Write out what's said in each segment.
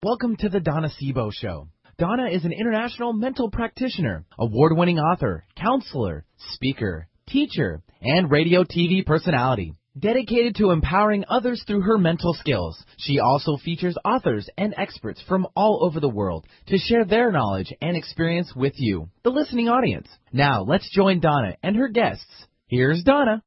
Welcome to the Donna Sebo Show. Donna is an international mental practitioner, award-winning author, counselor, speaker, teacher, and radio TV personality. Dedicated to empowering others through her mental skills, she also features authors and experts from all over the world to share their knowledge and experience with you, the listening audience. Now, let's join Donna and her guests. Here's Donna.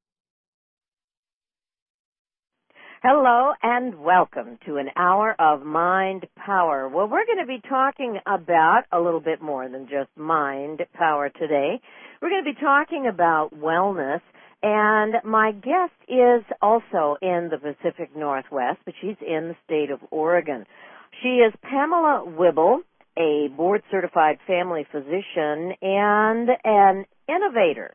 Hello and welcome to an hour of Mind Power. Well, we're going to be talking about a little bit more than just mind power today. We're going to be talking about wellness. And my guest is also in the Pacific Northwest, but she's in the state of Oregon. She is Pamela Wibble, a board-certified family physician and an innovator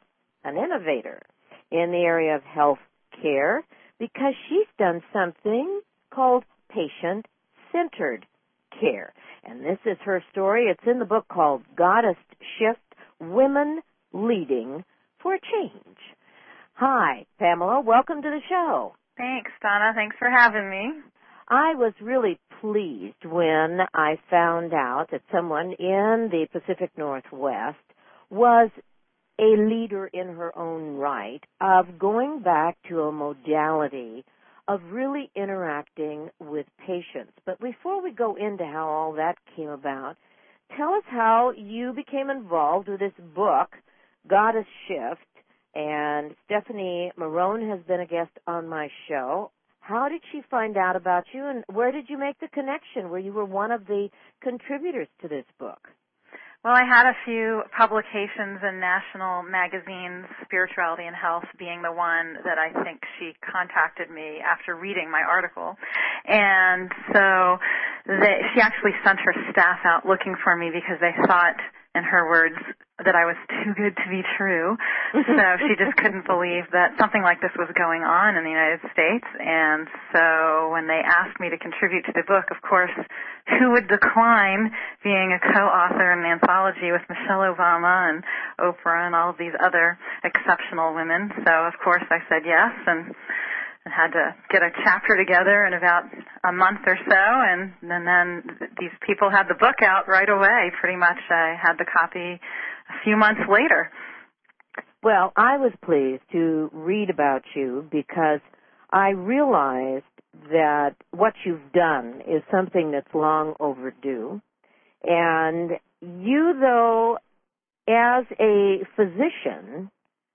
in the area of health care because she's done something called patient-centered care. And this is her story. It's in the book called Goddess Shift, Women Leading for a Change. Hi, Pamela. Welcome to the show. Thanks, Donna. Thanks for having me. I was really pleased when I found out that someone in the Pacific Northwest was a leader in her own right of going back to a modality of really interacting with patients. But before we go into how all that came about, tell us how you became involved with this book, Goddess Shift. And Stephanie Marone has been a guest on my show. How did she find out about you, and where did you make the connection where you were one of the contributors to this book? Well, I had a few publications in national magazines, Spirituality and Health being the one that I think she contacted me after reading my article. And so she actually sent her staff out looking for me because they thought, in her words, that I was too good to be true. So she just couldn't believe that something like this was going on in the United States. And so when they asked me to contribute to the book, of course, who would decline being a co-author in an anthology with Michelle Obama and Oprah and all of these other exceptional women? So, of course, I said yes, and had to get a chapter together in about a month or so, and then these people had the book out right away. Pretty much I had the copy a few months later. Well, I was pleased to read about you because I realized that what you've done is something that's long overdue. And you, though, as a physician,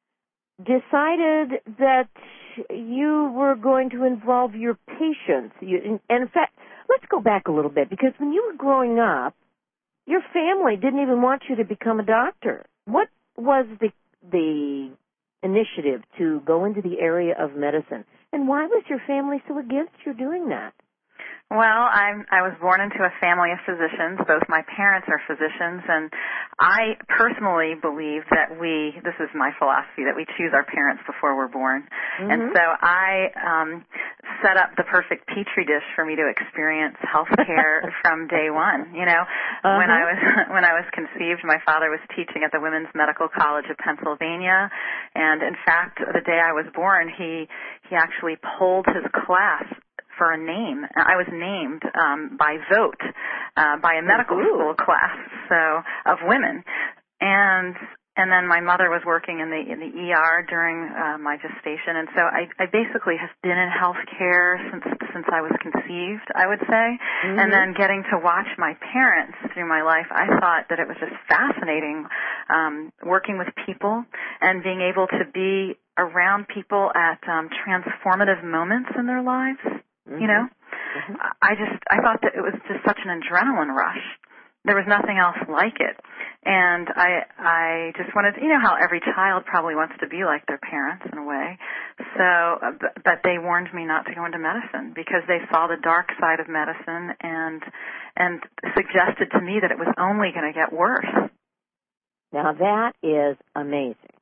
decided that you were going to involve your patients. And in fact, let's go back a little bit, because when you were growing up, your family didn't even want you to become a doctor. What was the initiative to go into the area of medicine, and why was your family so against you doing that? Well, I was born into a family of physicians. Both my parents are physicians, and I personally believe that this is my philosophy, that we choose our parents before we're born. Mm-hmm. And so I set up the perfect petri dish for me to experience health care from day one. You know, when I was conceived, my father was teaching at the Women's Medical College of Pennsylvania, and in fact, the day I was born, he actually polled his class for a name. I was named by vote by a medical school class of women, and then my mother was working in the ER during my gestation, and so I basically have been in healthcare since I was conceived, I would say. Mm-hmm. And then getting to watch my parents through my life, I thought that it was just fascinating working with people and being able to be around people at transformative moments in their lives. Mm-hmm. You know, mm-hmm. I thought that it was just such an adrenaline rush. There was nothing else like it. And I just wanted, you know how every child probably wants to be like their parents in a way. So, but they warned me not to go into medicine because they saw the dark side of medicine and suggested to me that it was only going to get worse. Now that is amazing,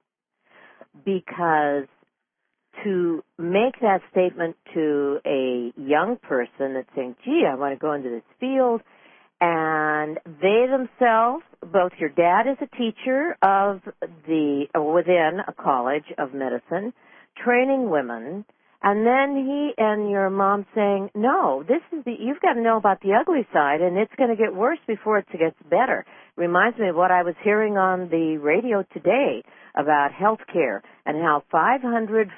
because to make that statement to a young person that's saying, gee, I want to go into this field, and they themselves, both your dad is a teacher within a college of medicine, training women, And then he and your mom saying, no, you've got to know about the ugly side, and it's going to get worse before it gets better. Reminds me of what I was hearing on the radio today about health care and how 500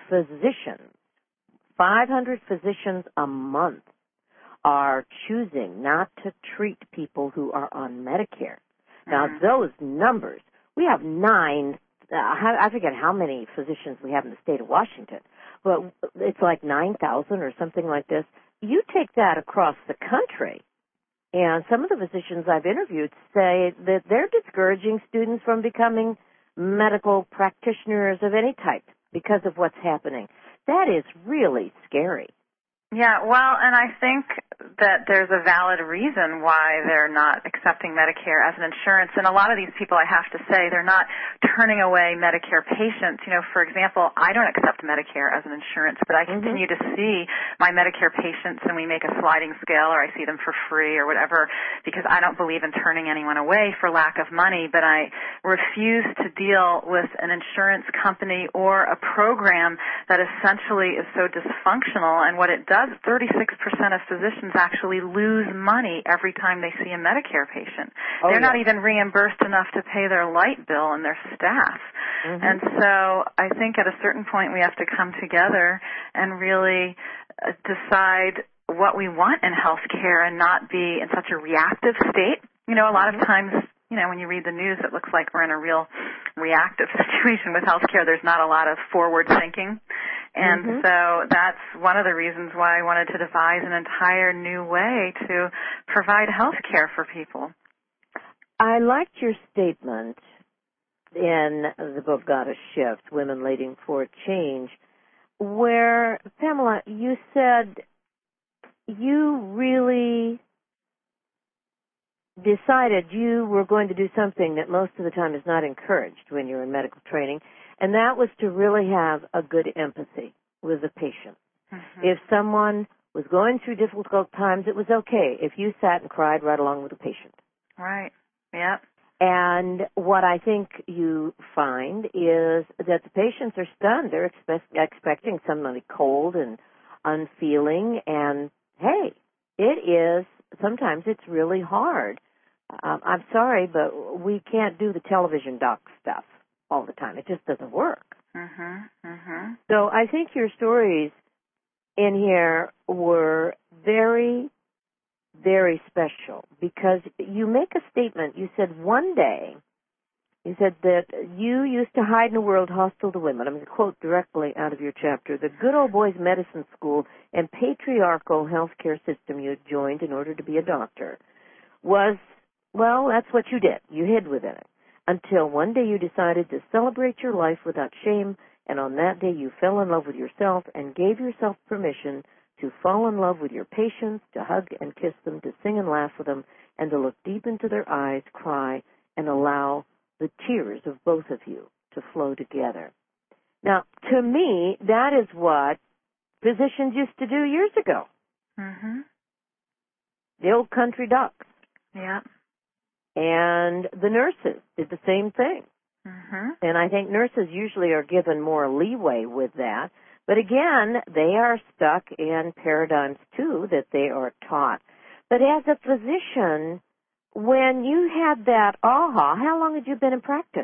physicians a month are choosing not to treat people who are on Medicare. Now, those numbers, we have I forget how many physicians we have in the state of Washington, but it's like 9,000 or something like this. You take that across the country, and some of the physicians I've interviewed say that they're discouraging students from becoming medical practitioners of any type because of what's happening. That is really scary. Yeah, well, and I think that there's a valid reason why they're not accepting Medicare as an insurance. And a lot of these people, I have to say, they're not turning away Medicare patients. You know, for example, I don't accept Medicare as an insurance, but I continue to see my Medicare patients, and we make a sliding scale, or I see them for free or whatever, because I don't believe in turning anyone away for lack of money. But I refuse to deal with an insurance company or a program that essentially is so dysfunctional. And what it does, 36% of physicians actually lose money every time they see a Medicare patient. They're not even reimbursed enough to pay their light bill and their staff. And so I think at a certain point we have to come together and really decide what we want in health care and not be in such a reactive state. You know, a lot of times, you know, when you read the news, it looks like we're in a real reactive situation with health care. There's not a lot of forward thinking. And so that's one of the reasons why I wanted to devise an entire new way to provide health care for people. I liked your statement in the book Goddess Shift, Women Leading for Change, where, Pamela, you said you really decided you were going to do something that most of the time is not encouraged when you're in medical training, and that was to really have a good empathy with the patient. If someone was going through difficult times, it was okay if you sat and cried right along with the patient. Right. Yep. And what I think you find is that the patients are stunned. They're expecting somebody cold and unfeeling, and hey, sometimes it's really hard. I'm sorry, but we can't do the television doc stuff all the time. It just doesn't work. So I think your stories in here were very, very special because you make a statement. You said one day, you said that you used to hide in a world hostile to women. I'm going to quote directly out of your chapter. The good old boys medicine school and patriarchal healthcare system you had joined in order to be a doctor was, well, that's what you did. You hid within it. Until one day you decided to celebrate your life without shame, and on that day you fell in love with yourself and gave yourself permission to fall in love with your patients, to hug and kiss them, to sing and laugh with them, and to look deep into their eyes, cry, and allow the tears of both of you to flow together. Now, to me, that is what physicians used to do years ago. The old country ducks. Yeah. And the nurses did the same thing. And I think nurses usually are given more leeway with that. But again, they are stuck in paradigms, too, that they are taught. But as a physician, when you had that aha, how long had you been in practice?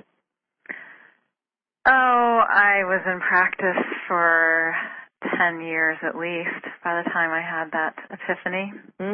Oh, I was in practice for 10 years at least by the time I had that epiphany.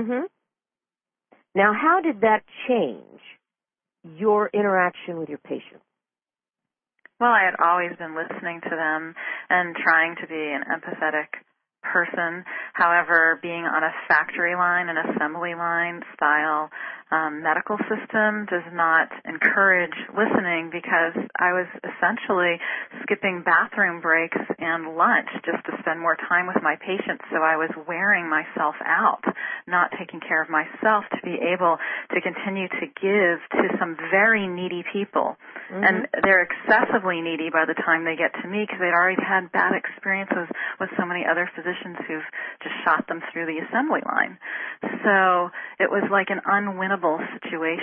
Now, how did that change your interaction with your patients? Well, I had always been listening to them and trying to be an empathetic person. However, being on a factory line, an assembly line style medical system does not encourage listening because I was essentially skipping bathroom breaks and lunch just to spend more time with my patients. So I was wearing myself out, not taking care of myself to be able to continue to give to some very needy people. And they're excessively needy by the time they get to me because they'd already had bad experiences with so many other physicians who've just shot them through the assembly line. So it was like an unwinnable situation.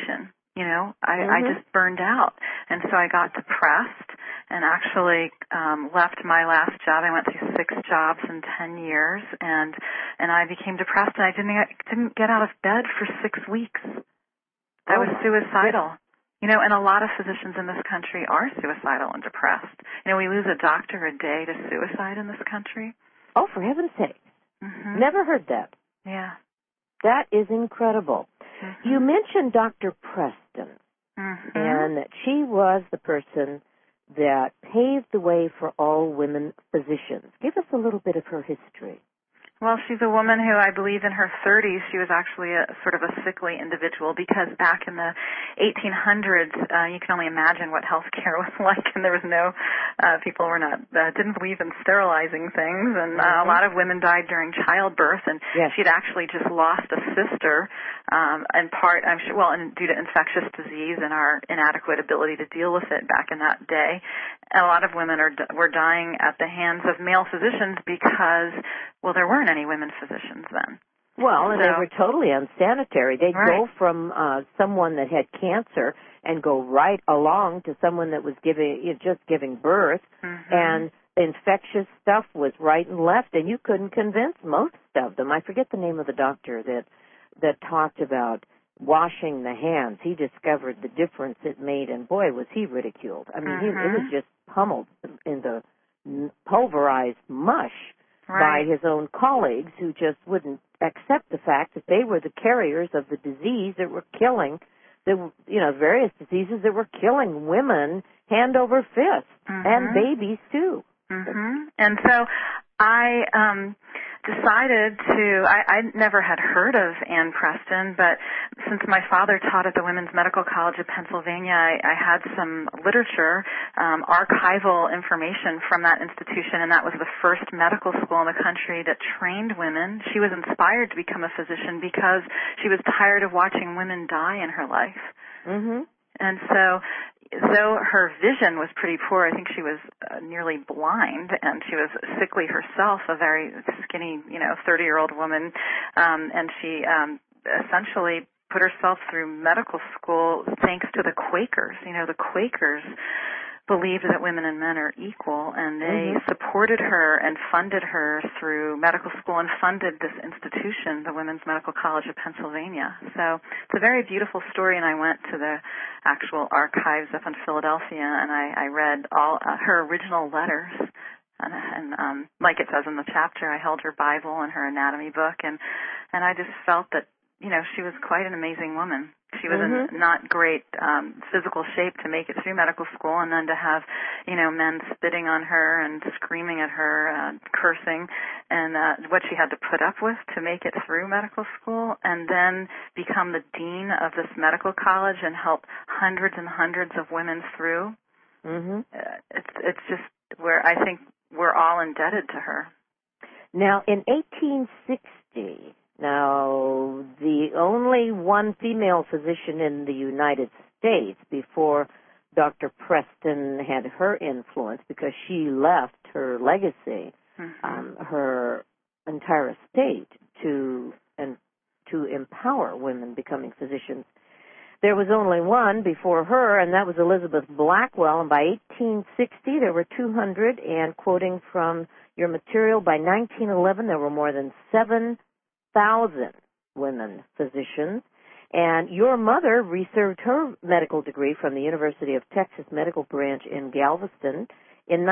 I just burned out. And so I got depressed and actually left my last job. I went through 6 jobs in 10 years, and I became depressed, and I didn't get out of bed for 6 weeks. I was suicidal. And a lot of physicians in this country are suicidal and depressed. We lose a doctor a day to suicide in this country. Oh, for heaven's sake. Mm-hmm. Never heard that. Yeah. That is incredible. Mm-hmm. You mentioned Dr. Preston, and that she was the person that paved the way for all women physicians. Give us a little bit of her history. Well, she's a woman who I believe in her 30s, she was actually a sort of a sickly individual, because back in the 1800s, you can only imagine what health care was like, and there was no, people were not, didn't believe in sterilizing things, and a lot of women died during childbirth, and she'd actually just lost a sister, in part, I'm sure, and due to infectious disease and our inadequate ability to deal with it back in that day. And a lot of women were dying at the hands of male physicians because, well, there weren't any women physicians then. Well, and they were totally unsanitary. They'd go from someone that had cancer and go right along to someone that was just giving birth, and infectious stuff was right and left, and you couldn't convince most of them. I forget the name of the doctor that talked about washing the hands. He discovered the difference it made, and boy, was he ridiculed. I mean, it was just pummeled in the pulverized mush by his own colleagues, who just wouldn't accept the fact that they were the carriers of the disease that were killing, various diseases that were killing women hand over fist, and babies too. And so I decided I never had heard of Ann Preston, but since my father taught at the Women's Medical College of Pennsylvania, I had some literature, archival information from that institution, and that was the first medical school in the country that trained women. She was inspired to become a physician because she was tired of watching women die in her life. And so, though her vision was pretty poor, I think she was nearly blind, and she was sickly herself, a very skinny, 30-year-old woman, and she essentially put herself through medical school thanks to the Quakers. The Quakers believed that women and men are equal, and they supported her and funded her through medical school and funded this institution, the Women's Medical College of Pennsylvania. So it's a very beautiful story, and I went to the actual archives up in Philadelphia, and I read all her original letters. And like it says in the chapter, I held her Bible and her anatomy book, and I just felt that, she was quite an amazing woman. She was in not great physical shape to make it through medical school, and then to have, men spitting on her and screaming at her, cursing, and what she had to put up with to make it through medical school, and then become the dean of this medical college and help hundreds and hundreds of women through. It's just where I think we're all indebted to her. Now, in 1860... Now, the only one female physician in the United States before Dr. Preston had her influence, because she left her legacy, her entire estate, to empower women becoming physicians. There was only one before her, and that was Elizabeth Blackwell, and by 1860 there were 200, and quoting from your material, by 1911 there were more than 7,000 women physicians, and your mother received her medical degree from the University of Texas Medical Branch in Galveston in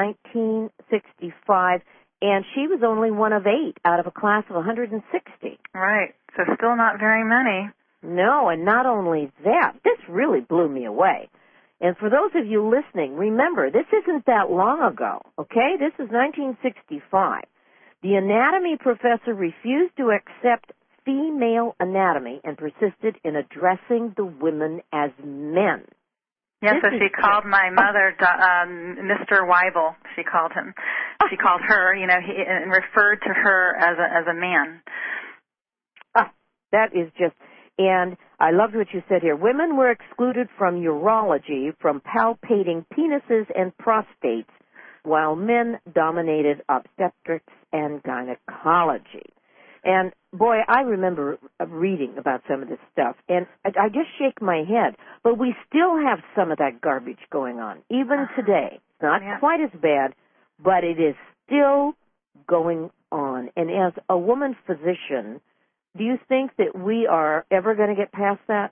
1965, and she was only one of 8 out of a class of 160. Right, so still not very many. No, and not only that, this really blew me away. And for those of you listening, remember, this isn't that long ago, okay? This is 1965. The anatomy professor refused to accept female anatomy and persisted in addressing the women as men. Yes, so she called my mother Mr. Weibel. She called him. She called her, and referred to her as a man. That is just, and I loved what you said here. Women were excluded from urology, from palpating penises and prostates, while men dominated obstetrics and gynecology. And, boy, I remember reading about some of this stuff, and I just shake my head. But we still have some of that garbage going on, even today. It's not quite as bad, but it is still going on. And as a woman physician, do you think that we are ever going to get past that?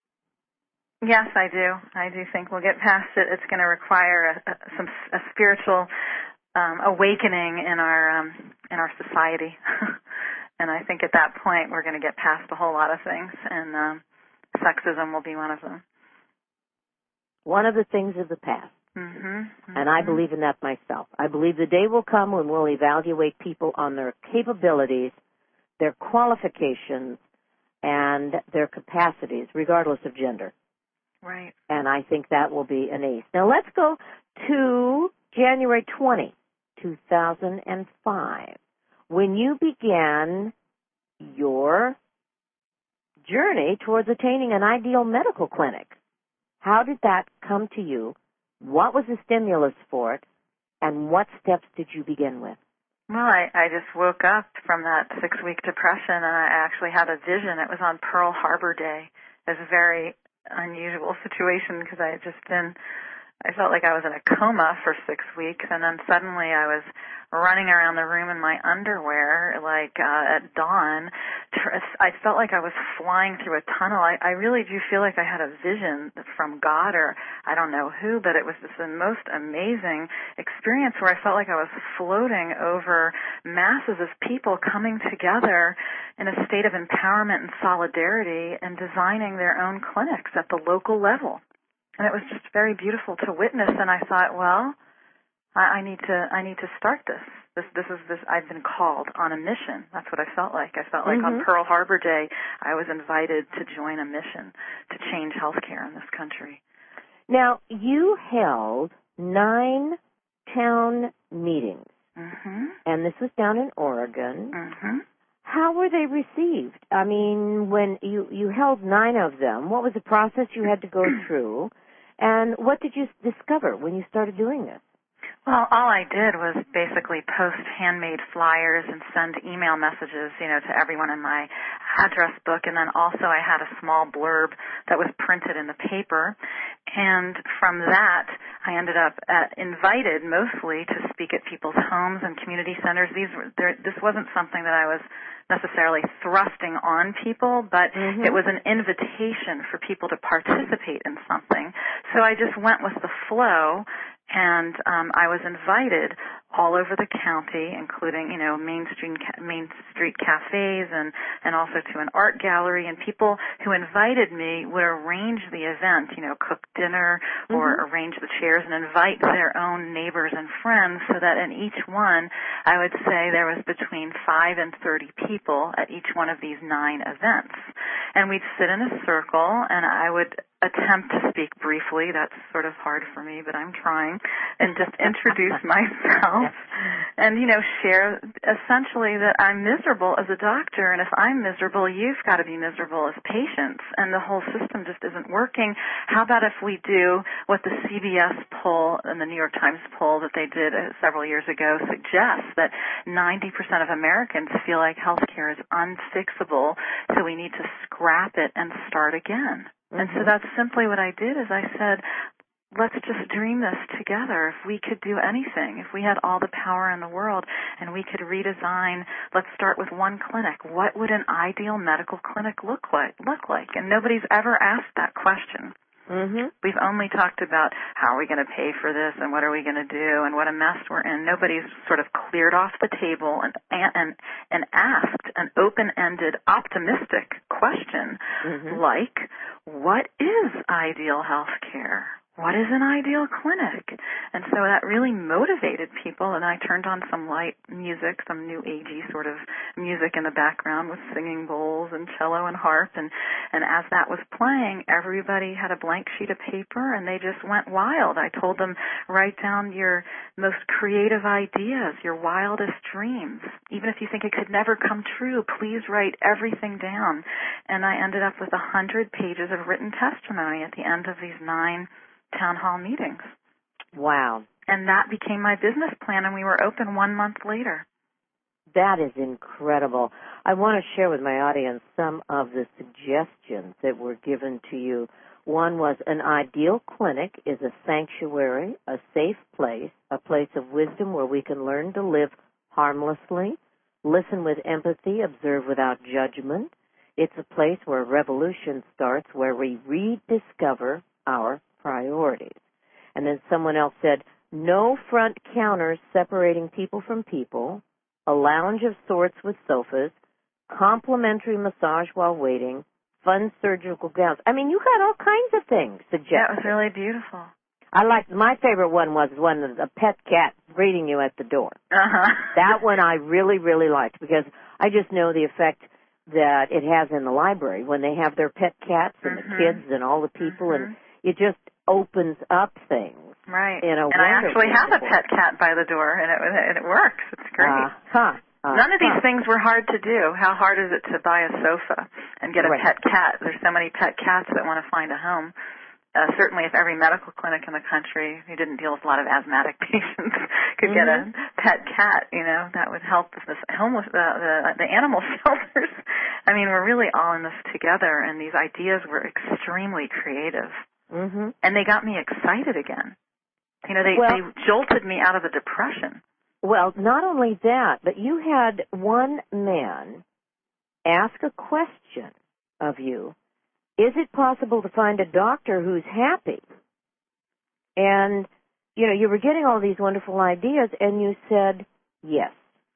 Yes, I do. I do think we'll get past it. It's going to require a spiritual awakening in our society. And I think at that point we're going to get past a whole lot of things, and sexism will be one of them. One of the things of the past. Mm-hmm, mm-hmm. And I believe in that myself. I believe the day will come when we'll evaluate people on their capabilities, their qualifications, and their capacities, regardless of gender. Right. And I think that will be an ace. Now let's go to January 20, 2005, when you began your journey towards attaining an ideal medical clinic. How did that come to you? What was the stimulus for it? And what steps did you begin with? Well, I just woke up from that 6-week depression, and I actually had a vision. It was on Pearl Harbor Day. It was a very unusual situation because I felt like I was in a coma for 6 weeks, and then suddenly I was running around the room in my underwear, like at dawn. I felt like I was flying through a tunnel. I really do feel like I had a vision from God, or I don't know who, but it was just the most amazing experience where I felt like I was floating over masses of people coming together in a state of empowerment and solidarity and designing their own clinics at the local level. And it was just very beautiful to witness. And I thought, well, I need to start this. I've been called on a mission. That's what I felt like. I felt like on Pearl Harbor Day, I was invited to join a mission to change healthcare in this country. Now, you held 9 town meetings, and this was down in Oregon. How were they received? I mean, when you held 9 of them, what was the process you had to go through? And what did you discover when you started doing this? Well, all I did was basically post handmade flyers and send email messages, to everyone in my address book. And then also I had a small blurb that was printed in the paper. And from that, I ended up invited mostly to speak at people's homes and community centers. This wasn't something that I was necessarily thrusting on people, but it was an invitation for people to participate in something. So I just went with the flow, and I was invited all over the county, including, Main Street cafes and also to an art gallery. And people who invited me would arrange the event, cook dinner or arrange the chairs and invite their own neighbors and friends, so that in each one, I would say there was between 5 and 30 people at each one of these 9 events. And we'd sit in a circle, and I would attempt to speak briefly. That's sort of hard for me, but I'm trying. And just introduce myself and, share essentially that I'm miserable as a doctor. And if I'm miserable, you've got to be miserable as patients. And the whole system just isn't working. How about if we do what the CBS poll and the New York Times poll that they did several years ago suggests, that 90% of Americans feel like healthcare is unfixable, so we need to scrap it and start again. And so that's simply what I did, is I said, let's just dream this together. If we could do anything, if we had all the power in the world and we could redesign, let's start with one clinic. What would an ideal medical clinic look like? And nobody's ever asked that question. We've only talked about how are we going to pay for this and what are we going to do and what a mess we're in. Nobody's sort of cleared off the table and asked an open-ended, optimistic question like, what is ideal health care? What is an ideal clinic? And so that really motivated people, and I turned on some light music, some new agey sort of music in the background with singing bowls and cello and harp, and as that was playing, everybody had a blank sheet of paper and they just went wild. I told them, write down your most creative ideas, your wildest dreams. Even if you think it could never come true, please write everything down. And I ended up with 100 pages of written testimony at the end of these 9 town hall meetings. Wow. And that became my business plan, and we were open 1 month later. That is incredible. I want to share with my audience some of the suggestions that were given to you. One was an ideal clinic is a sanctuary, a safe place, a place of wisdom where we can learn to live harmlessly, listen with empathy, observe without judgment. It's a place where revolution starts, where we rediscover our priorities. And then someone else said, no front counters separating people from people, a lounge of sorts with sofas, complimentary massage while waiting, fun surgical gowns. I mean, you got all kinds of things suggested. That was really beautiful. I liked, my favorite one was one of a pet cat greeting you at the door. Uh-huh. That one I really, really liked because I just know the effect that it has in the library when they have their pet cats and the kids and all the people, and it just opens up things. Right. In a and I actually have a way. pet cat by the door, and it works. It's great. None of these things were hard to do. How hard is it to buy a sofa and get a pet cat? There's so many pet cats that want to find a home. Certainly if every medical clinic in the country who didn't deal with a lot of asthmatic patients could get a pet cat, that would help the animal shelters. I mean, we're really all in this together, and these ideas were extremely creative. And they got me excited again. They jolted me out of a depression. Well, not only that, but you had one man ask a question of you. Is it possible to find a doctor who's happy? And, you were getting all these wonderful ideas, and you said yes.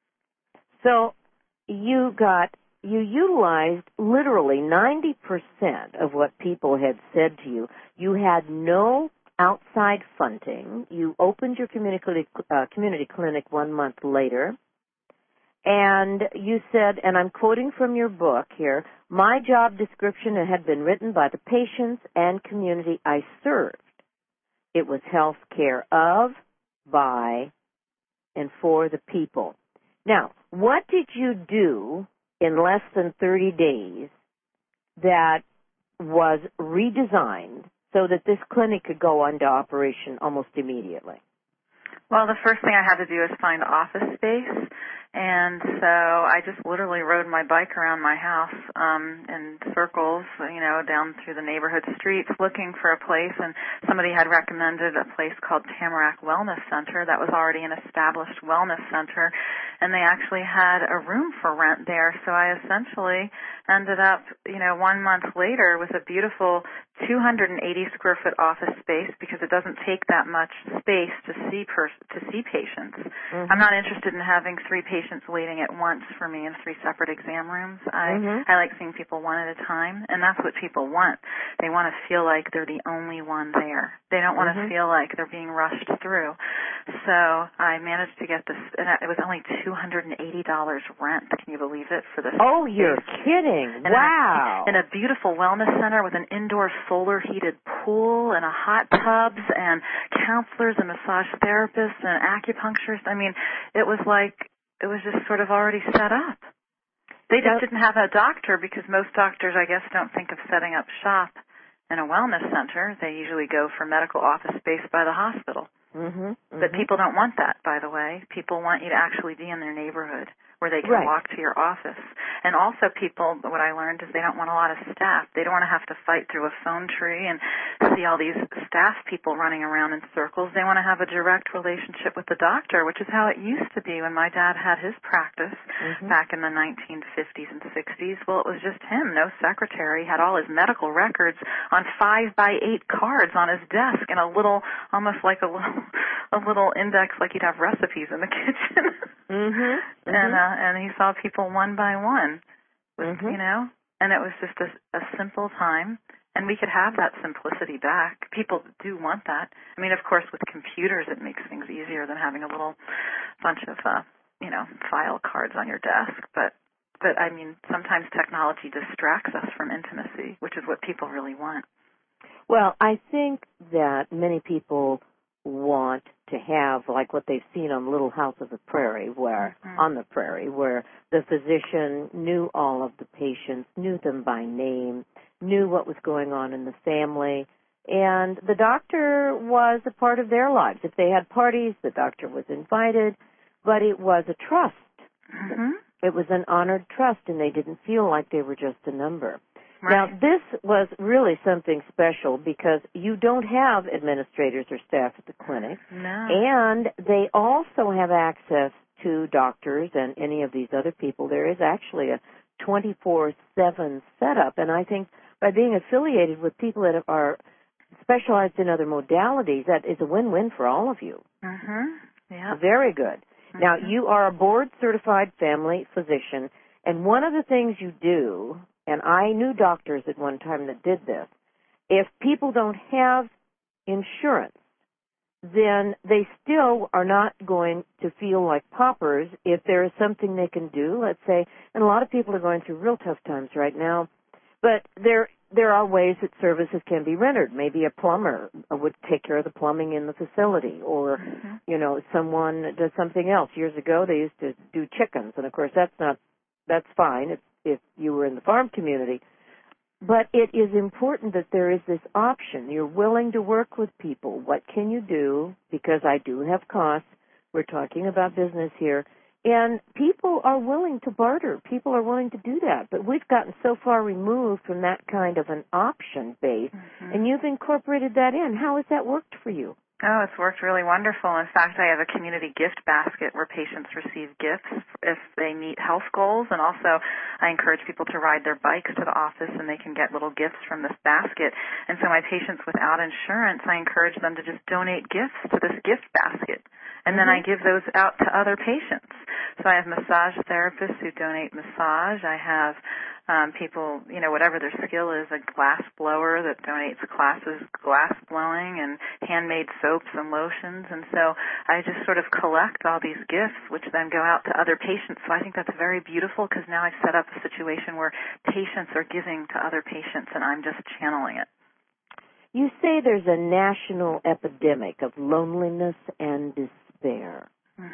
So you utilized literally 90% of what people had said to you. You had no outside funding. You opened your community clinic 1 month later. And you said, and I'm quoting from your book here, my job description had been written by the patients and community I served. It was health care of, by, and for the people. Now, what did you do in less than 30 days that was redesigned so that this clinic could go into operation almost immediately? Well, the first thing I had to do is find office space, and so I just literally rode my bike around my house in circles, down through the neighborhood streets looking for a place, and somebody had recommended a place called Tamarack Wellness Center that was already an established wellness center, and they actually had a room for rent there, so I essentially ended up, 1 month later with a beautiful 280 square foot office space because it doesn't take that much space to see patients. I'm not interested in having 3 patients waiting at once for me in 3 separate exam rooms. I like seeing people one at a time, and that's what people want. They want to feel like they're the only one there. They don't want to feel like they're being rushed through. So I managed to get this, and it was only $280 rent. Can you believe it for this? Oh, you're kidding. Wow. In a beautiful wellness center with an indoor solar heated pool and a hot tubs and counselors and massage therapists and acupuncturists. I mean, it was just sort of already set up. They just didn't have a doctor because most doctors, I guess, don't think of setting up shop in a wellness center. They usually go for medical office space by the hospital. But people don't want that, by the way. People want you to actually be in their neighborhood where they can walk to your office. And also people, what I learned is they don't want a lot of staff. They don't want to have to fight through a phone tree and see all these staff people running around in circles. They want to have a direct relationship with the doctor, which is how it used to be when my dad had his practice back in the 1950s and 60s. Well, it was just him, no secretary, had all his medical records on 5x8 cards on his desk and a little, almost like a little index like you'd have recipes in the kitchen. And he saw people one by one, and it was just a simple time, and we could have that simplicity back. People do want that. I mean, of course, with computers, it makes things easier than having a little bunch of, file cards on your desk, but I mean, sometimes technology distracts us from intimacy, which is what people really want. Well, I think that many people want to have like what they've seen on Little House of the Prairie, where on the prairie, where the physician knew all of the patients, knew them by name, knew what was going on in the family, and the doctor was a part of their lives. If they had parties, the doctor was invited, but it was a trust. It was an honored trust, and they didn't feel like they were just a number. Right. Now, this was really something special because you don't have administrators or staff at the clinic. No. And they also have access to doctors and any of these other people. There is actually a 24/7 setup, and I think by being affiliated with people that are specialized in other modalities, that is a win-win for all of you. Yeah. Very good. Now, you are a board-certified family physician, and one of the things you do, and I knew doctors at one time that did this, if people don't have insurance, then they still are not going to feel like paupers if there is something they can do, let's say, and a lot of people are going through real tough times right now, but there are ways that services can be rendered. Maybe a plumber would take care of the plumbing in the facility, or, you know, someone does something else. Years ago, they used to do chickens, and of course that's fine if you were in the farm community. But it is important that there is this option. You're willing to work with people. What can you do? Because I do have costs. We're talking about business here. And people are willing to barter. People are willing to do that. But we've gotten so far removed from that kind of an option base, and you've incorporated that in. How has that worked for you? Oh, it's worked really wonderful. In fact, I have a community gift basket where patients receive gifts if they meet health goals, and also I encourage people to ride their bikes to the office and they can get little gifts from this basket. And so my patients without insurance, I encourage them to just donate gifts to this gift basket. And then I give those out to other patients. So I have massage therapists who donate massage. I have people, you know, whatever their skill is, a glass blower that donates classes, glass blowing, and handmade soaps and lotions. And so I just sort of collect all these gifts, which then go out to other patients. So I think that's very beautiful because now I've set up a situation where patients are giving to other patients, and I'm just channeling it. You say there's a national epidemic of loneliness and despair.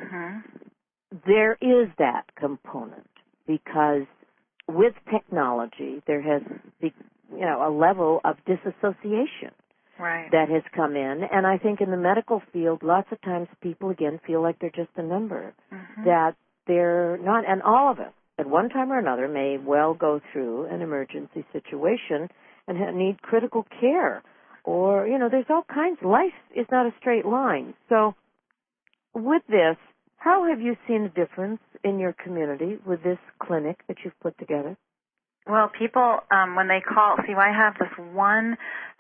There is that component because with technology, there has been, you know, a level of disassociation that has come in. And I think in the medical field, lots of times people, again, feel like they're just a number, that they're not. And all of us, at one time or another, may well go through an emergency situation and need critical care. Or, you know, there's all kinds. Life is not a straight line. So with this, how have you seen a difference in your community with this clinic that you've put together? Well, people, when they call, see, I have this one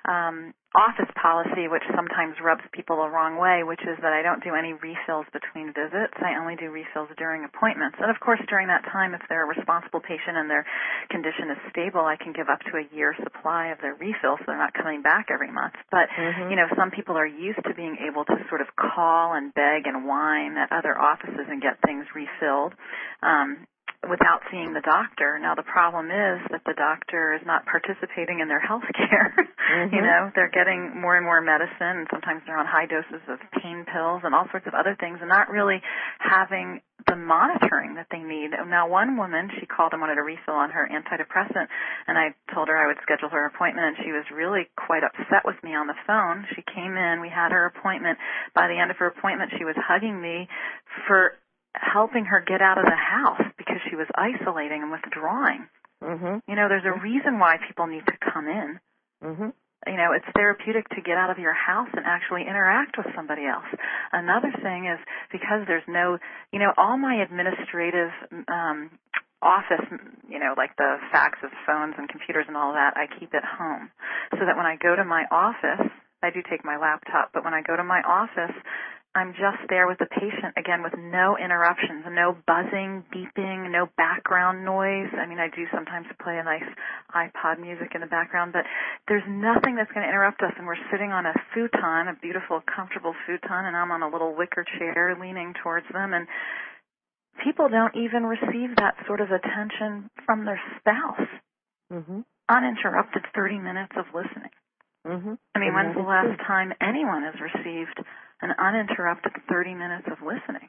office policy which sometimes rubs people the wrong way, which is that I don't do any refills between visits. I only do refills during appointments. And, of course, during that time, if they're a responsible patient and their condition is stable, I can give up to a year's supply of their refills so they're not coming back every month. But, you know, some people are used to being able to sort of call and beg and whine at other offices and get things refilled without seeing the doctor. Now, the problem is that the doctor is not participating in their health care. You know, they're getting more and more medicine, and sometimes they're on high doses of pain pills and all sorts of other things, and not really having the monitoring that they need. Now, one woman, she called and wanted a refill on her antidepressant, and I told her I would schedule her appointment, and she was really quite upset with me on the phone. She came in, we had her appointment. By the end of her appointment, she was hugging me for helping her get out of the house because she was isolating and withdrawing. You know, there's a reason why people need to come in. You know, it's therapeutic to get out of your house and actually interact with somebody else. Another thing is because there's no, you know, all my administrative office, you know, like the faxes, phones, and computers and all that, I keep at home. So that when I go to my office, I do take my laptop, but when I go to my office, I'm just there with the patient, again, with no interruptions, no buzzing, beeping, no background noise. I mean, I do sometimes play a nice iPod music in the background, but there's nothing that's going to interrupt us. And we're sitting on a futon, a beautiful, comfortable futon, and I'm on a little wicker chair leaning towards them. And people don't even receive that sort of attention from their spouse. Uninterrupted 30 minutes of listening. I mean, when's the last time anyone has received an uninterrupted 30 minutes of listening?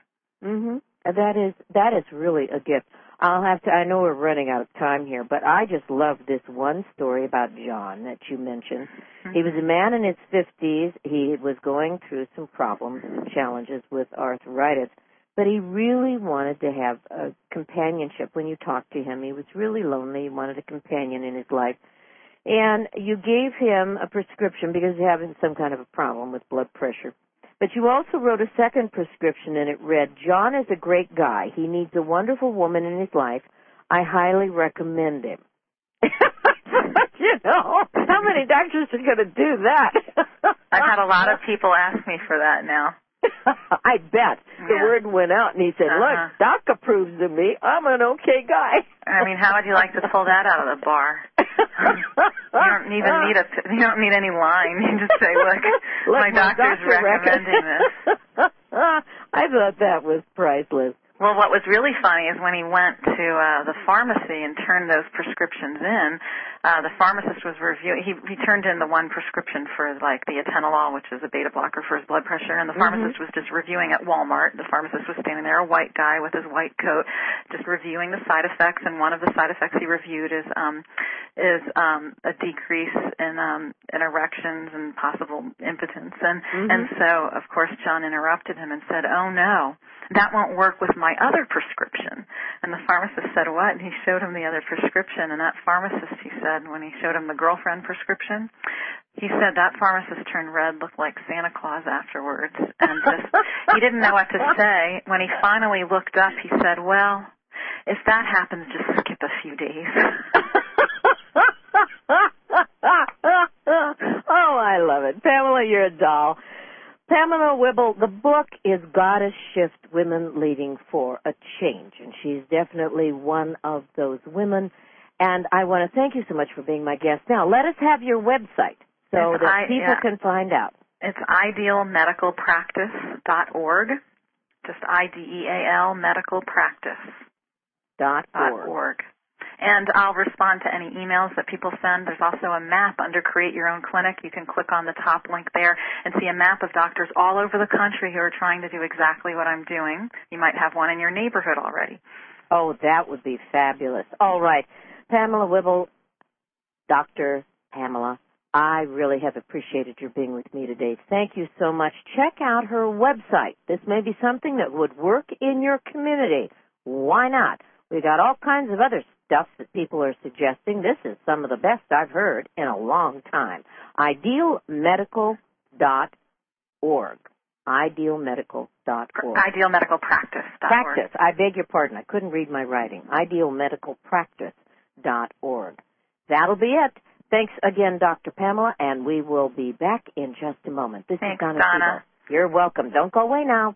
That is really a gift. I know we're running out of time here, but I just love this one story about John that you mentioned. He was a man in his 50s. He was going through some problems and challenges with arthritis. but he really wanted to have a companionship. When you talked to him, he was really lonely. He wanted a companion in his life. And you gave him a prescription because he's having some kind of a problem with blood pressure. But you also wrote a second prescription, and it read, John is a great guy. He needs a wonderful woman in his life. I highly recommend him. You know, how many doctors are going to do that? I've had a lot of people ask me for that now. I bet. The word went out, and he said, look, Doc approves of me. I'm an okay guy. I mean, how would you like to pull that out of the bar? You don't need any line. You just say, look my doctor's recommending this. I thought that was priceless. Well, what was really funny is when he went to the pharmacy and turned those prescriptions in, the pharmacist was reviewing. He turned in the one prescription for, like, the atenolol, which is a beta blocker for his blood pressure, and the pharmacist was just reviewing at Walmart. The pharmacist was standing there, a white guy with his white coat, just reviewing the side effects, and one of the side effects he reviewed is a decrease in erections and possible impotence. And so, of course, John interrupted him and said, oh, no, that won't work with my other prescription. And the pharmacist said, what? And he showed him the other prescription. And that pharmacist, he said, when he showed him the girlfriend prescription, he said that pharmacist turned red, looked like Santa Claus afterwards. And just, he didn't know what to say. When he finally looked up, he said, well, if that happens, just skip a few days. Oh, I love it. Pamela, you're a doll. Pamela Wibble, the book is Goddess Shift, Women Leading for a Change, and she's definitely one of those women. And I want to thank you so much for being my guest. Now, let us have your website so that people can find out. It's idealmedicalpractice.org, just IDEAL medicalpractice.org. And I'll respond to any emails that people send. There's also a map under Create Your Own Clinic. You can click on the top link there and see a map of doctors all over the country who are trying to do exactly what I'm doing. You might have one in your neighborhood already. Oh, that would be fabulous. All right. Pamela Wibble, Dr. Pamela, I really have appreciated your being with me today. Thank you so much. Check out her website. This may be something that would work in your community. Why not? We got all kinds of other stuff that people are suggesting. This is some of the best I've heard in a long time. Idealmedical.org. Idealmedical.org. Idealmedicalpractice.org. Practice. I beg your pardon. I couldn't read my writing. Idealmedicalpractice.org. That'll be it. Thanks again, Dr. Pamela, and we will be back in just a moment. This is Donna Siebel. You're welcome. Don't go away now.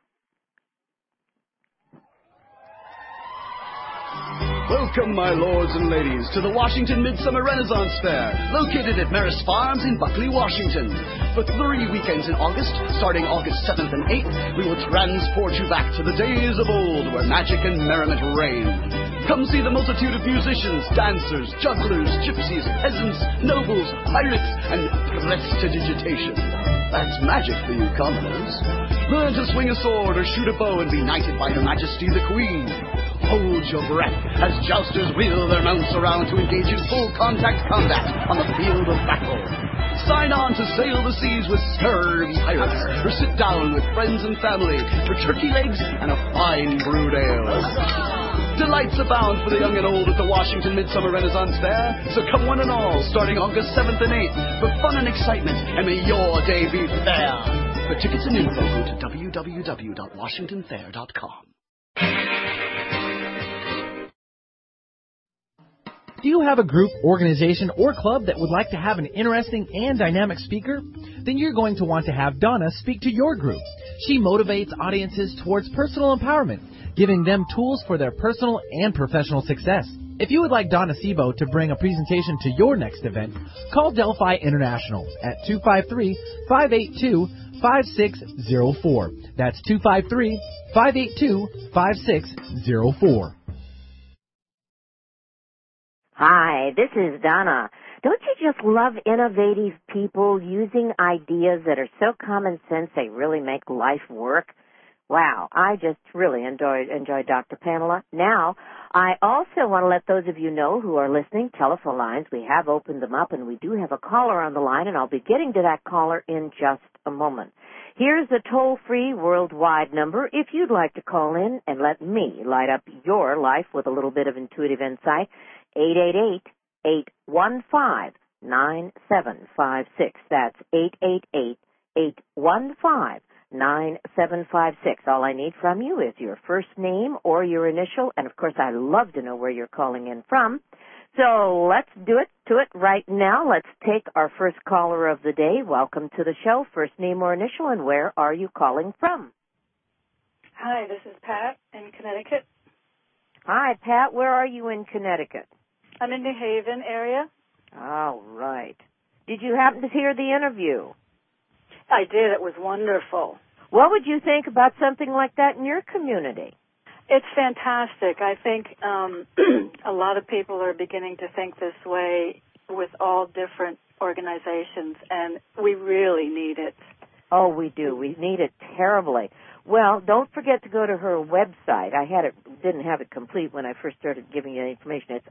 Welcome, my lords and ladies, to the Washington Midsummer Renaissance Fair, located at Maris Farms in Buckley, Washington. For 3 weekends in August, starting August 7th and 8th, we will transport you back to the days of old where magic and merriment reigned. Come see the multitude of musicians, dancers, jugglers, gypsies, peasants, nobles, pirates, and prestidigitation. That's magic for you commoners. Learn to swing a sword or shoot a bow and be knighted by Her Majesty the Queen. Hold your breath as jousters wheel their mounts around to engage in full contact combat on the field of battle. Sign on to sail the seas with scurvy pirates, or sit down with friends and family for turkey legs and a fine brewed ale. Delights abound for the young and old at the Washington Midsummer Renaissance Fair, so come one and all, starting August 7th and 8th, for fun and excitement, and may your day be fair. For tickets and info, go to www.washingtonfair.com. Do you have a group, organization, or club that would like to have an interesting and dynamic speaker? Then you're going to want to have Donna speak to your group. She motivates audiences towards personal empowerment, giving them tools for their personal and professional success. If you would like Donna Siebel to bring a presentation to your next event, call Delphi International at 253-582-5604. That's 253-582-5604. Hi, this is Donna. Don't you just love innovative people using ideas that are so common sense they really make life work? Wow, I just really enjoyed Dr. Pamela. Now, I also want to let those of you know who are listening, telephone lines, we have opened them up, and we do have a caller on the line, and I'll be getting to that caller in just a moment. Here's the toll-free worldwide number if you'd like to call in and let me light up your life with a little bit of intuitive insight. 888-815-9756. That's 888-815-9756. All I need from you is your first name or your initial, and of course I'd love to know where you're calling in from. So let's do it right now. Let's take our first caller of the day. Welcome to the show. First name or initial, and where are you calling from? Hi, this is Pat in Connecticut. Hi, Pat. Where are you in Connecticut? I'm in New Haven area. All right. Did you happen to hear the interview? I did. It was wonderful. What would you think about something like that in your community? It's fantastic. I think a lot of people are beginning to think this way with all different organizations, and we really need it. Oh, we do. We need it terribly. Well, don't forget to go to her website. Didn't have it complete when I first started giving you the information. It's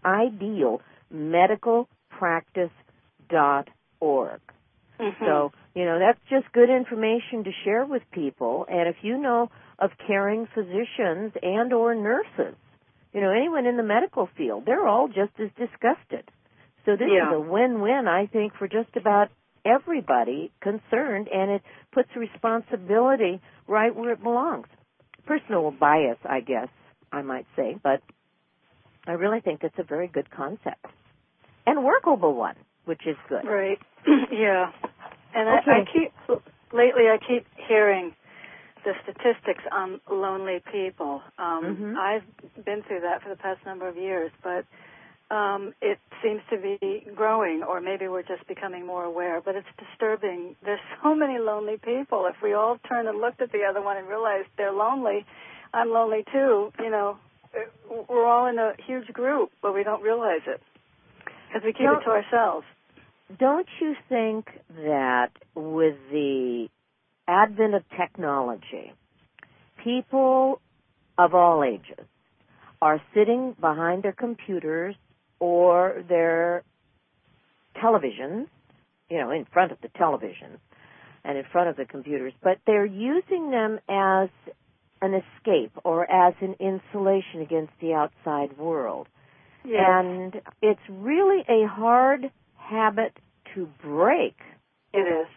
idealmedicalpractice.org. Mm-hmm. So, that's just good information to share with people. And if you know of caring physicians and or nurses, anyone in the medical field, they're all just as disgusted. So this is a win-win, I think, for just about everybody concerned, and it puts responsibility right where it belongs. Personal bias, I guess I might say, but I really think it's a very good concept. And workable one, which is good. Right. Yeah. And okay. I keep hearing the statistics on lonely people. I've been through that for the past number of years, but it seems to be growing, or maybe we're just becoming more aware, but it's disturbing. There's so many lonely people. If we all turned and looked at the other one and realized they're lonely, I'm lonely too, we're all in a huge group, but we don't realize it because we keep it to ourselves. Don't you think that with the advent of technology, people of all ages are sitting behind their computers or their televisions, in front of the televisions and in front of the computers, but they're using them as an escape or as an insulation against the outside world. Yes. And it's really a hard habit to break. It is.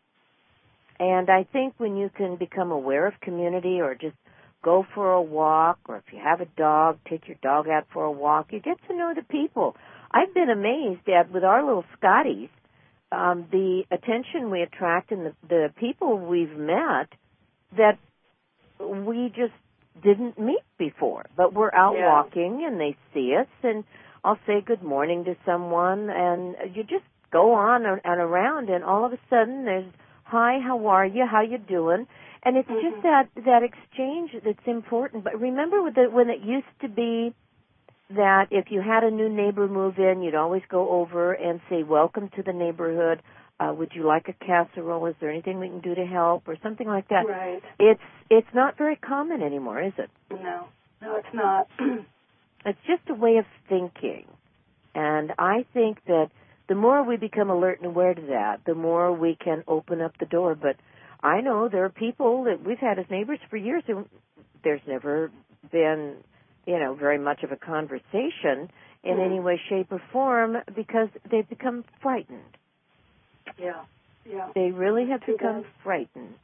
And I think when you can become aware of community or just go for a walk, or if you have a dog, take your dog out for a walk, you get to know the people. I've been amazed at, with our little Scotties, the attention we attract and the people we've met that we just didn't meet before. But we're out walking and they see us, and I'll say good morning to someone, and you just go on and around, and all of a sudden there's, hi, how are you, how you doing? And it's just that exchange that's important. But remember when it used to be that if you had a new neighbor move in, you'd always go over and say, welcome to the neighborhood. Would you like a casserole? Is there anything we can do to help? Or something like that. Right. It's not very common anymore, is it? No, it's not. It's just a way of thinking. And I think that the more we become alert and aware to that, the more we can open up the door. But I know there are people that we've had as neighbors for years, and there's never been, very much of a conversation in any way, shape, or form because they've become frightened. Yeah. They really have become frightened.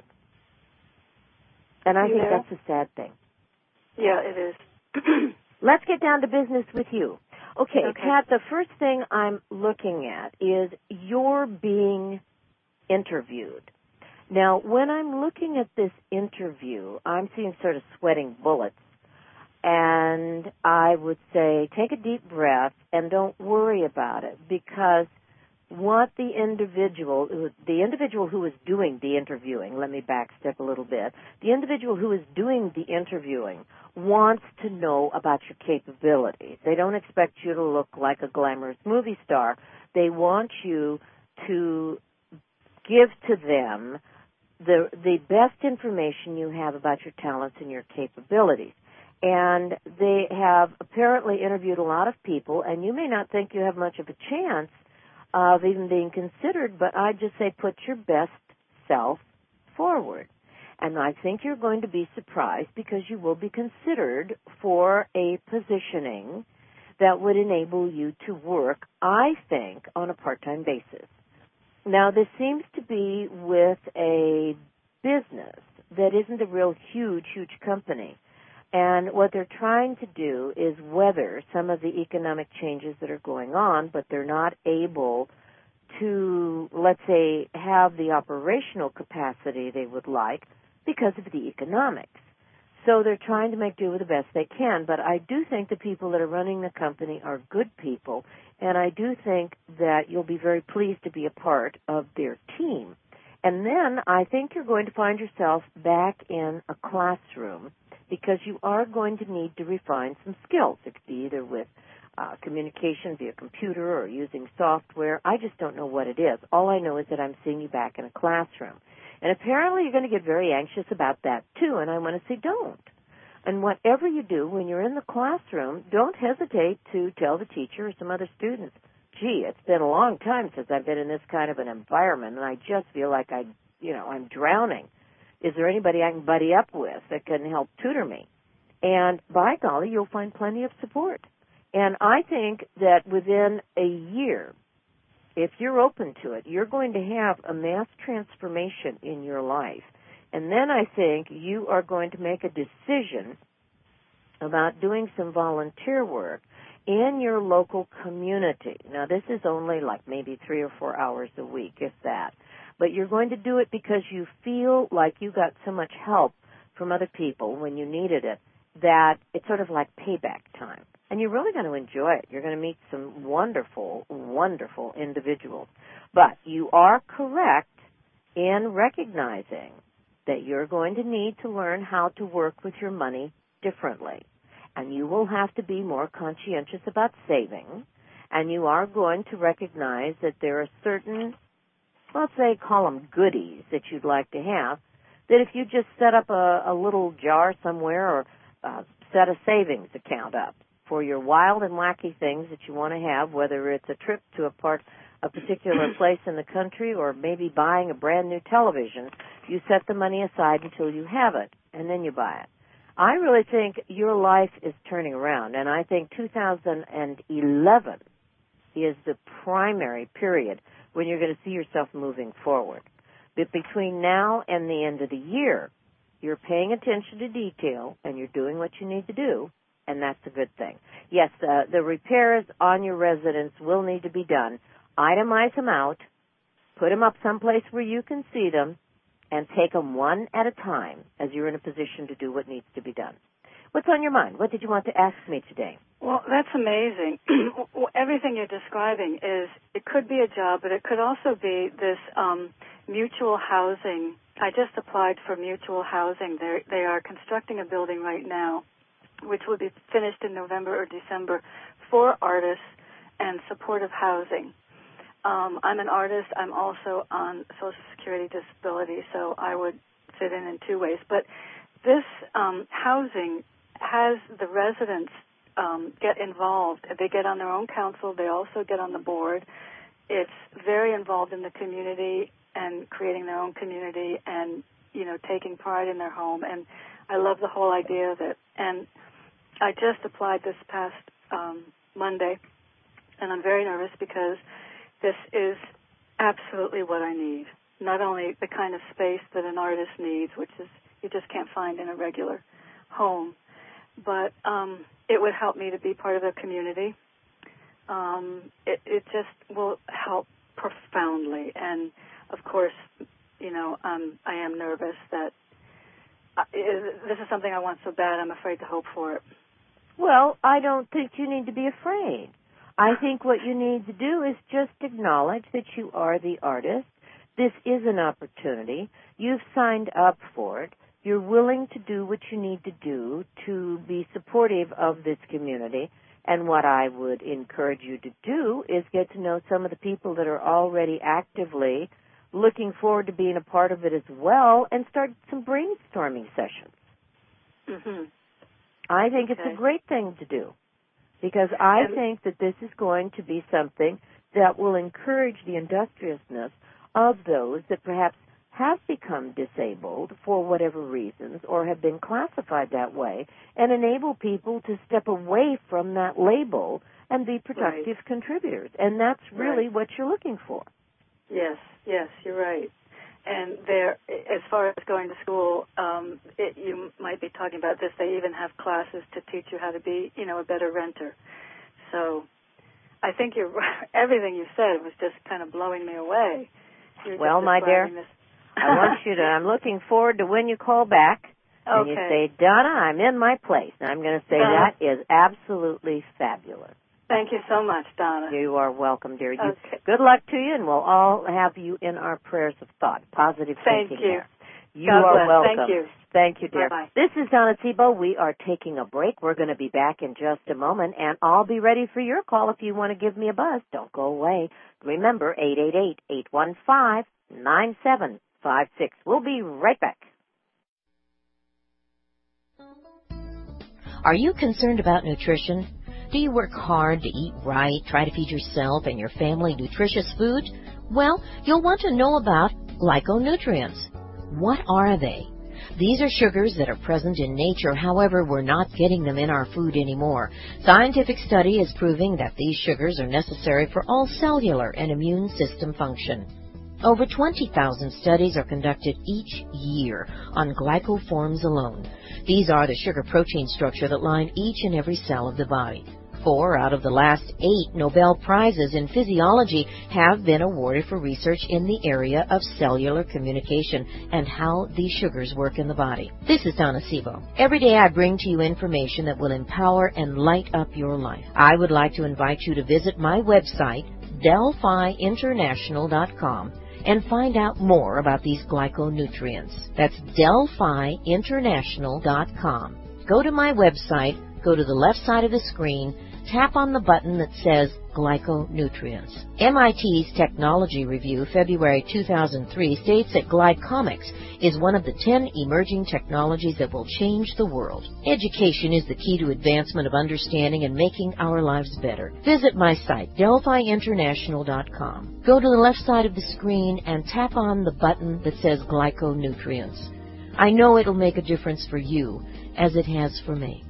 And I think that's a sad thing. Yeah, it is. Let's get down to business with you. Okay, Pat, the first thing I'm looking at is you're being interviewed. Now, when I'm looking at this interview, I'm seeing sort of sweating bullets. And I would say take a deep breath and don't worry about it, because what the individual who is doing the interviewing, let me backstep a little bit, the individual who is doing the interviewing wants to know about your capabilities. They don't expect you to look like a glamorous movie star. They want you to give to them the best information you have about your talents and your capabilities. And they have apparently interviewed a lot of people, and you may not think you have much of a chance of even being considered, but I just say put your best self forward. And I think you're going to be surprised because you will be considered for a positioning that would enable you to work, I think, on a part-time basis. Now, this seems to be with a business that isn't a real huge company. And what they're trying to do is weather some of the economic changes that are going on, but they're not able to, let's say, have the operational capacity they would like because of the economics. So they're trying to make do with the best they can. But I do think the people that are running the company are good people, and I do think that you'll be very pleased to be a part of their team. And then I think you're going to find yourself back in a classroom because you are going to need to refine some skills. It could be either with communication via computer or using software. I just don't know what it is. All I know is that I'm seeing you back in a classroom. And apparently you're going to get very anxious about that too, and I want to say don't. And whatever you do when you're in the classroom, don't hesitate to tell the teacher or some other students, gee, it's been a long time since I've been in this kind of an environment, and I just feel like I'm drowning. Is there anybody I can buddy up with that can help tutor me? And by golly, you'll find plenty of support. And I think that within a year, if you're open to it, you're going to have a mass transformation in your life. And then I think you are going to make a decision about doing some volunteer work in your local community. Now, this is only like maybe 3 or 4 hours a week, if that. But you're going to do it because you feel like you got so much help from other people when you needed it that it's sort of like payback time. And you're really going to enjoy it. You're going to meet some wonderful, wonderful individuals. But you are correct in recognizing that you're going to need to learn how to work with your money differently. And you will have to be more conscientious about saving. And you are going to recognize that there are certain, let's say, call them goodies that you'd like to have, that if you just set up a little jar somewhere or set a savings account up for your wild and wacky things that you want to have, whether it's a trip to a particular place in the country or maybe buying a brand new television, you set the money aside until you have it, and then you buy it. I really think your life is turning around, and I think 2011 is the primary period when you're going to see yourself moving forward. But between now and the end of the year, you're paying attention to detail, and you're doing what you need to do, and that's a good thing. Yes, the repairs on your residence will need to be done. Itemize them out, put them up someplace where you can see them, and take them one at a time as you're in a position to do what needs to be done. What's on your mind? What did you want to ask me today? Well, that's amazing. Everything you're describing it could be a job, but it could also be this mutual housing. I just applied for mutual housing. They are constructing a building right now, which will be finished in November or December, for artists and supportive housing. I'm an artist. I'm also on Social Security disability, so I would fit in 2 ways. But this housing has the residents get involved. They get on their own council. They also get on the board. It's very involved in the community and creating their own community and, taking pride in their home. And I love the whole idea of it. And I just applied this past Monday, and I'm very nervous because this is absolutely what I need. Not only the kind of space that an artist needs, which is you just can't find in a regular home, but it would help me to be part of a community. It just will help profoundly. And, of course, I am nervous that this is something I want so bad I'm afraid to hope for it. Well, I don't think you need to be afraid. I think what you need to do is just acknowledge that you are the artist. This is an opportunity. You've signed up for it. You're willing to do what you need to do to be supportive of this community. And what I would encourage you to do is get to know some of the people that are already actively looking forward to being a part of it as well and start some brainstorming sessions. Mm-hmm. I think it's a great thing to do because I think that this is going to be something that will encourage the industriousness of those that perhaps have become disabled for whatever reasons or have been classified that way and enable people to step away from that label and be productive contributors. And that's really what you're looking for. Yes, you're right. And there, as far as going to school, you might be talking about this. They even have classes to teach you how to be, a better renter. So I think everything you said was just kind of blowing me away. Well, my dear, I'm looking forward to when you call back and you say, Donna, I'm in my place. And I'm going to say that is absolutely fabulous. Thank you so much, Donna. You are welcome, dear. Good luck to you, and we'll all have you in our prayers of thought. Positive thinking. Thank you. You are welcome. Thank you. Thank you, dear. Bye-bye. This is Donna Sebo. We are taking a break. We're going to be back in just a moment, and I'll be ready for your call if you want to give me a buzz. Don't go away. Remember, 888-815-9756. We'll be right back. Are you concerned about nutrition? Do you work hard to eat right, try to feed yourself and your family nutritious food? Well, you'll want to know about glyconutrients. What are they? These are sugars that are present in nature, however, we're not getting them in our food anymore. Scientific study is proving that these sugars are necessary for all cellular and immune system function. Over 20,000 studies are conducted each year on glycoforms alone. These are the sugar-protein structure that line each and every cell of the body. 4 out of the last 8 Nobel Prizes in physiology have been awarded for research in the area of cellular communication and how these sugars work in the body. This is Donna Sebo. Every day I bring to you information that will empower and light up your life. I would like to invite you to visit my website, DelphiInternational.com, and find out more about these glyconutrients. That's DelphiInternational.com. Go to my website, go to the left side of the screen, tap on the button that says Glyconutrients. MIT's Technology Review, February 2003, states that glycomics is one of the 10 emerging technologies that will change the world. Education is the key to advancement of understanding and making our lives better. Visit my site, DelphiInternational.com. Go to the left side of the screen and tap on the button that says Glyconutrients. I know it'll make a difference for you, as it has for me.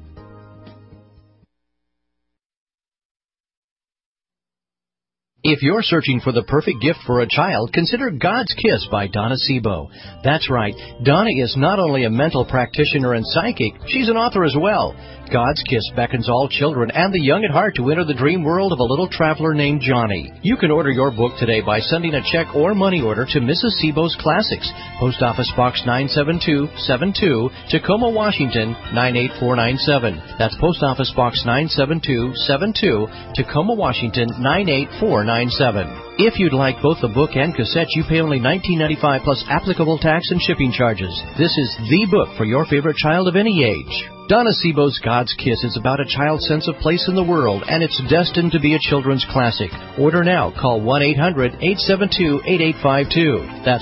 If you're searching for the perfect gift for a child, consider God's Kiss by Donna Sebo. That's right, Donna is not only a mental practitioner and psychic, she's an author as well. God's Kiss beckons all children and the young at heart to enter the dream world of a little traveler named Johnny. You can order your book today by sending a check or money order to Mrs. Sebo's Classics, Post Office Box 97272, Tacoma, Washington 98497. That's Post Office Box 97272, Tacoma, Washington 98497. If you'd like both the book and cassette, you pay only $19.95 plus applicable tax and shipping charges. This is the book for your favorite child of any age. Donna Sebo's God's Kiss is about a child's sense of place in the world, and it's destined to be a children's classic. Order now. Call 1-800-872-8852. That's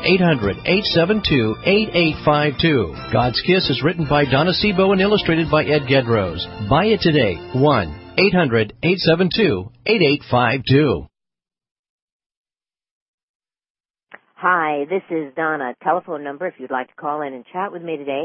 1-800-872-8852. God's Kiss is written by Donna Sebo and illustrated by Ed Gedrose. Buy it today. 1-800-872-8852. Hi, this is Donna. Telephone number, if you'd like to call in and chat with me today,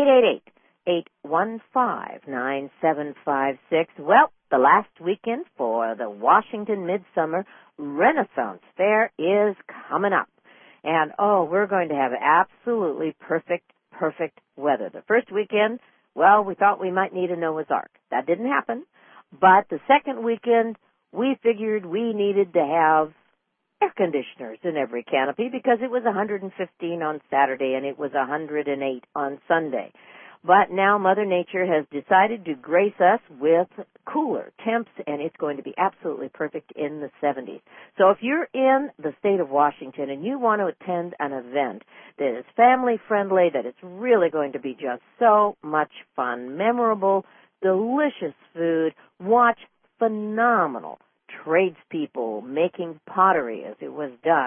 888-815-9756. Well, the last weekend for the Washington Midsummer Renaissance Fair is coming up. And, we're going to have absolutely perfect weather. The first weekend, well, we thought we might need a Noah's Ark. That didn't happen. But the second weekend, we figured we needed to have air conditioners in every canopy because it was 115 on Saturday and it was 108 on Sunday. But now Mother Nature has decided to grace us with cooler temps, and it's going to be absolutely perfect in the 70s. So if you're in the state of Washington and you want to attend an event that is family-friendly, that it's really going to be just so much fun, memorable, delicious food, watch phenomenal tradespeople making pottery as it was done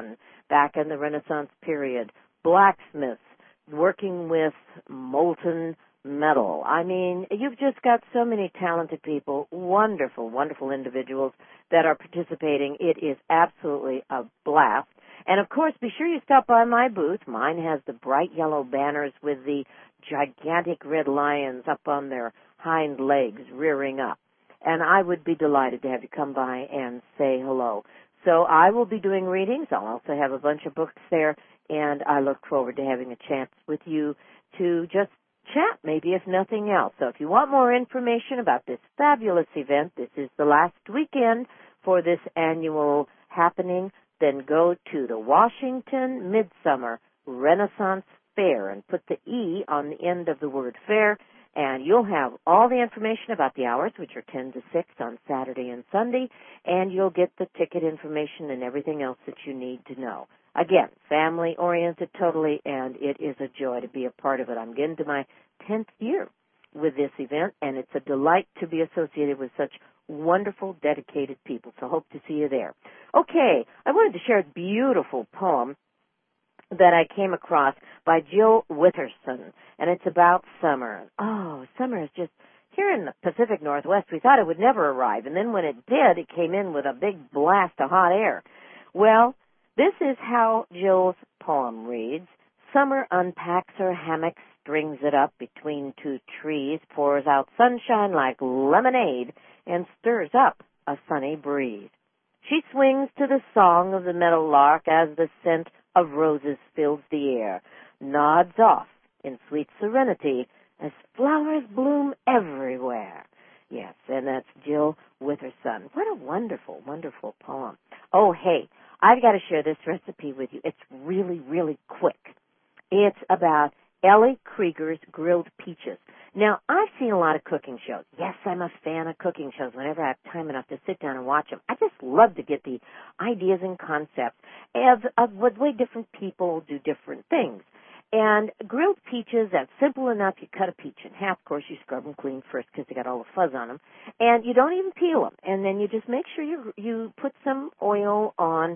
back in the Renaissance period, blacksmiths working with molten metal. I mean, you've just got so many talented people, wonderful, wonderful individuals that are participating. It is absolutely a blast. And, of course, be sure you stop by my booth. Mine has the bright yellow banners with the gigantic red lions up on their hind legs rearing up. And I would be delighted to have you come by and say hello. So I will be doing readings. I'll also have a bunch of books there, and I look forward to having a chance with you to just chat, maybe if nothing else. So if you want more information about this fabulous event, this is the last weekend for this annual happening, then go to the Washington Midsummer Renaissance Fair and put the E on the end of the word fair, and you'll have all the information about the hours, which are 10 to 6 on Saturday and Sunday, and you'll get the ticket information and everything else that you need to know. Again, family-oriented totally, and it is a joy to be a part of it. I'm getting to my 10th year with this event, and it's a delight to be associated with such wonderful, dedicated people. So hope to see you there. Okay, I wanted to share a beautiful poem that I came across by Jill Witherson, and it's about summer. Oh, summer is just here in the Pacific Northwest. We thought it would never arrive, and then when it did, it came in with a big blast of hot air. Well, this is how Jill's poem reads. Summer unpacks her hammock, strings it up between two trees, pours out sunshine like lemonade, and stirs up a sunny breeze. She swings to the song of the meadowlark as the scent of roses fills the air, nods off in sweet serenity as flowers bloom everywhere. Yes, and that's Jill Witherson. What a wonderful, wonderful poem. Oh, hey, I've got to share this recipe with you. It's really, really quick. It's about Ellie Krieger's grilled peaches. Now, I've seen a lot of cooking shows. Yes, I'm a fan of cooking shows whenever I have time enough to sit down and watch them. I just love to get the ideas and concepts of what way different people do different things. And grilled peaches, that's simple enough. You cut a peach in half. Of course, you scrub them clean first because they got all the fuzz on them. And you don't even peel them. And then you just make sure you put some oil on,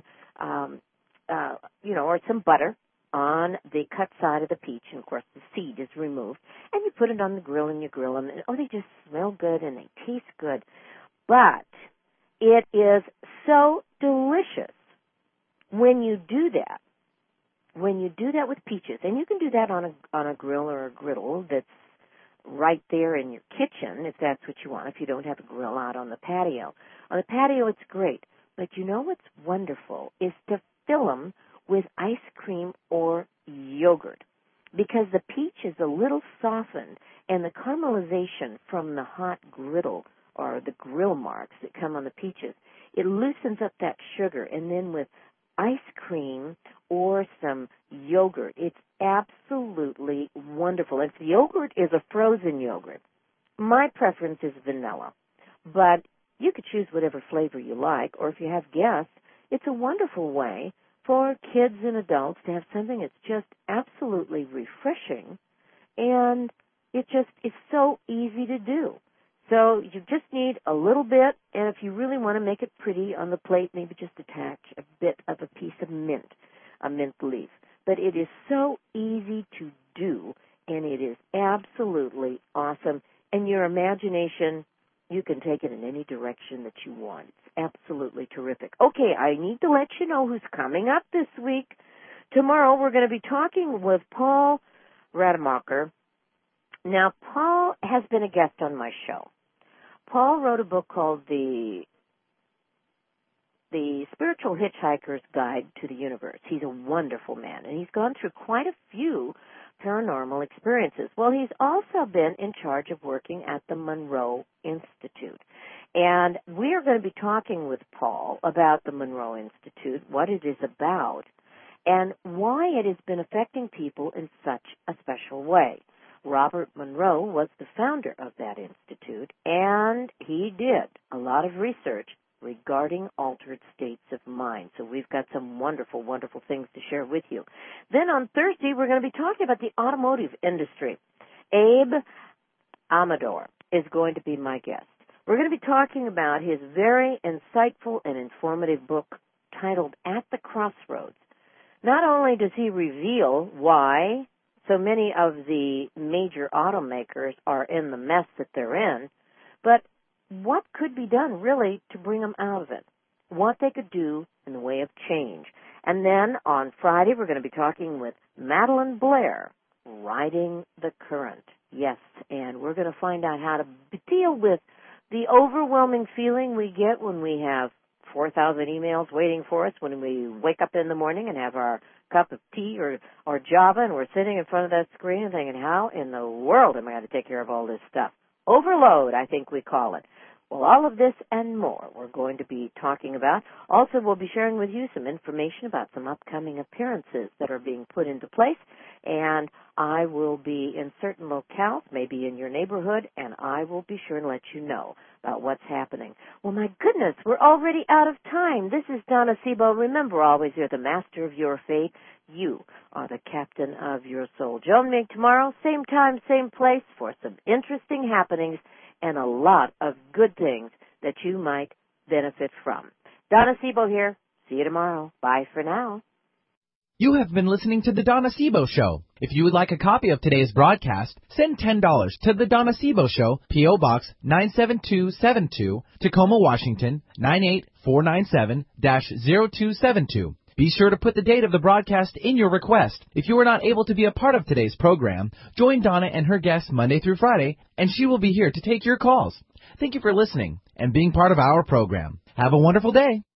or some butter on the cut side of the peach, and of course the seed is removed, and you put it on the grill and you grill them, and they just smell good and they taste good. But it is so delicious when you do that. When you do that with peaches, and you can do that on a grill or a griddle that's right there in your kitchen if that's what you want, if you don't have a grill out on the patio. On the patio it's great, but you know what's wonderful is to fill them with ice cream or yogurt, because the peach is a little softened, and the caramelization from the hot griddle or the grill marks that come on the peaches, it loosens up that sugar, and then with ice cream or some yogurt, it's absolutely wonderful. If the yogurt is a frozen yogurt, my preference is vanilla, but you could choose whatever flavor you like, or if you have guests, it's a wonderful way for kids and adults to have something that's just absolutely refreshing, and it just is so easy to do. So you just need a little bit, and if you really want to make it pretty on the plate, maybe just attach a bit of a piece of mint, a mint leaf. But it is so easy to do, and it is absolutely awesome. And your imagination, you can take it in any direction that you want. It's absolutely terrific. Okay, I need to let you know who's coming up this week. Tomorrow we're going to be talking with Paul Rademacher. Now, Paul has been a guest on my show. Paul wrote a book called The Spiritual Hitchhiker's Guide to the Universe. He's a wonderful man, and he's gone through quite a few paranormal experiences. Well, he's also been in charge of working at the Monroe Institute. And we are going to be talking with Paul about the Monroe Institute, what it is about, and why it has been affecting people in such a special way. Robert Monroe was the founder of that institute, and he did a lot of research regarding altered states of mind. So we've got some wonderful, wonderful things to share with you. Then on Thursday, we're going to be talking about the automotive industry. Abe Amador is going to be my guest. We're going to be talking about his very insightful and informative book titled At the Crossroads, Not only does he reveal why so many of the major automakers are in the mess that they're in, but what could be done really to bring them out of it, what they could do in the way of change. And then on Friday, we're going to be talking with Madeline Blair, Riding the Current. Yes, and we're going to find out how to deal with the overwhelming feeling we get when we have 4,000 emails waiting for us, when we wake up in the morning and have our cup of tea or Java, and we're sitting in front of that screen and thinking, how in the world am I going to take care of all this stuff? Overload, I think we call it. Well, all of this and more we're going to be talking about. Also, we'll be sharing with you some information about some upcoming appearances that are being put into place, and I will be in certain locales, maybe in your neighborhood, and I will be sure and let you know about what's happening. Well, my goodness, we're already out of time. This is Donna Sebo. Remember, always, you're the master of your fate. You are the captain of your soul. Join me tomorrow, same time, same place, for some interesting happenings and a lot of good things that you might benefit from. Donna Sebo here. See you tomorrow. Bye for now. You have been listening to The Donna Sebo Show. If you would like a copy of today's broadcast, send $10 to The Donna Sebo Show, P.O. Box 97272, Tacoma, Washington, 98497-0272. Be sure to put the date of the broadcast in your request. If you are not able to be a part of today's program, join Donna and her guests Monday through Friday, and she will be here to take your calls. Thank you for listening and being part of our program. Have a wonderful day.